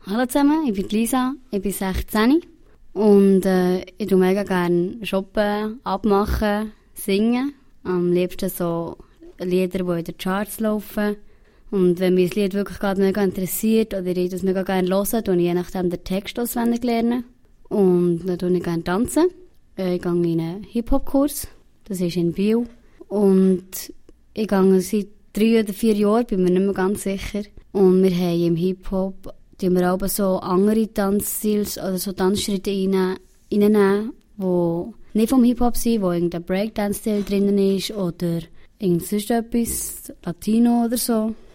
Hallo zusammen, ich bin Lisa, ich bin 16 und ich tue mega gerne shoppen, abmachen, singen. Am liebsten so Lieder, die in den Charts laufen. Und wenn mich das Lied wirklich gerade mega interessiert oder ich das mega gerne höre, tue ich je nachdem den Text auswendig lernen. Und dann tue ich gerne tanzen. Ich gehe in einen Hip-Hop-Kurs, das ist in Biel. Und ich gehe seit 3 oder 4 Jahren, bin mir nicht mehr ganz sicher. Und wir haben im Hip-Hop auch so andere Tanzstile oder so Tanzschritte reinnehmen, die nicht vom Hip-Hop sind, wo irgendein Breakdance-Stil drin ist oder irgend sonst etwas, Latino oder so.